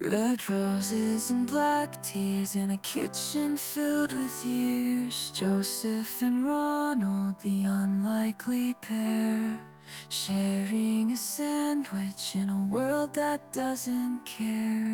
Red roses and black tears in a kitchen filled with years. Joseph and Ronald, the unlikely pair, sharing a sandwich in a world that doesn't care.